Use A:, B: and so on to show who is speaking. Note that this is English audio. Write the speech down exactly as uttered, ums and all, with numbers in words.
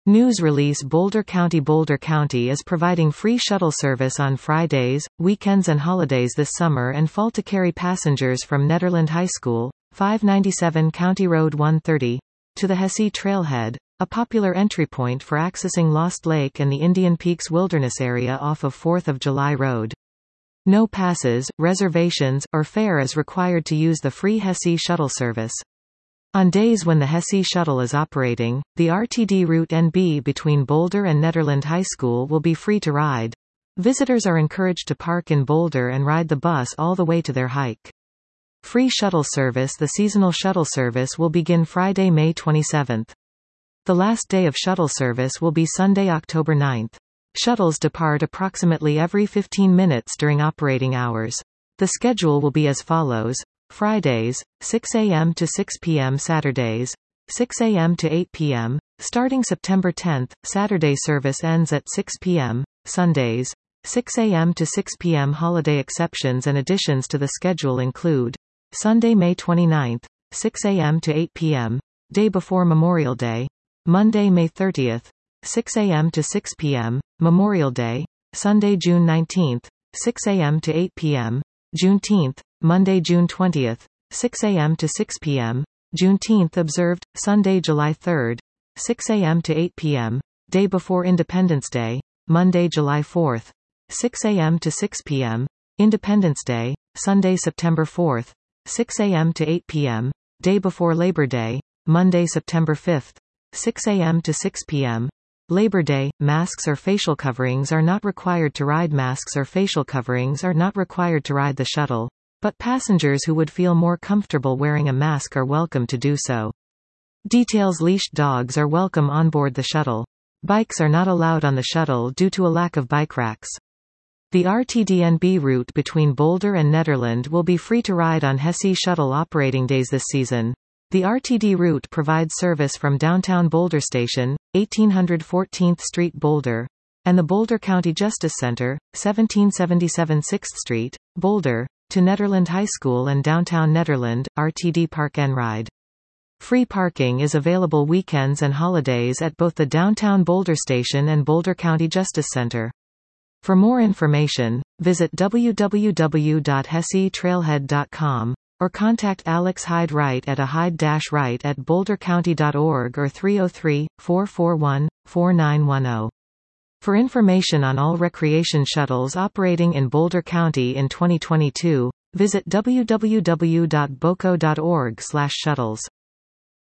A: News release Boulder County Boulder County is providing free shuttle service on Fridays, weekends and holidays this summer and fall to carry passengers from Nederland High School, five ninety-seven County Road one thirty, to the Hesse Trailhead, a popular entry point for accessing Lost Lake and the Indian Peaks Wilderness area off of fourth of July Road. No passes, reservations, or fare is required to use the free Hesse shuttle service. On days when the Hesse shuttle is operating, the R T D route N B between Boulder and Nederland High School will be free to ride. Visitors are encouraged to park in Boulder and ride the bus all the way to their hike. Free shuttle service The seasonal shuttle service will begin Friday, May twenty-seventh. The last day of shuttle service will be Sunday, October ninth. Shuttles depart approximately every fifteen minutes during operating hours. The schedule will be as follows. Fridays, six A M to six P M Saturdays, six A M to eight P M Starting September tenth, Saturday service ends at six P M Sundays, six A M to six P M Holiday exceptions and additions to the schedule include Sunday, May twenty-ninth, six A M to eight P M day before Memorial Day, Monday, May thirtieth, six A M to six P M Memorial Day, Sunday, June nineteenth, six A M to eight P M Juneteenth, Monday, June twentieth, six A M to six P M Juneteenth observed, Sunday, July third, six A M to eight P M day before Independence Day, Monday, July fourth, six A M to six P M Independence Day, Sunday, September fourth, six A M to eight P M day before Labor Day, Monday, September fifth, six A M to six P M Labor Day. Masks or facial coverings are not required to ride. Masks or facial coverings are not required to ride the shuttle, but passengers who would feel more comfortable wearing a mask are welcome to do so. Details Leashed dogs are welcome on board the shuttle. Bikes are not allowed on the shuttle due to a lack of bike racks. The R T D N B route between Boulder and Nederland will be free to ride on Hesse shuttle operating days this season. The R T D route provides service from downtown Boulder Station, eighteen fourteenth Street Boulder, and the Boulder County Justice Center, seventeen seventy-seven sixth Street, Boulder, to Nederland High School and downtown Nederland, R T D Park and Ride. Free parking is available weekends and holidays at both the downtown Boulder Station and Boulder County Justice Center. For more information, visit w w w dot hesse trailhead dot com. or contact Alex Hyde Wright at a hyde-wright at boulder county dot org or three oh three, four four one, four nine one oh. For information on all recreation shuttles operating in Boulder County in twenty twenty-two, visit w w w dot boco dot org slash shuttles.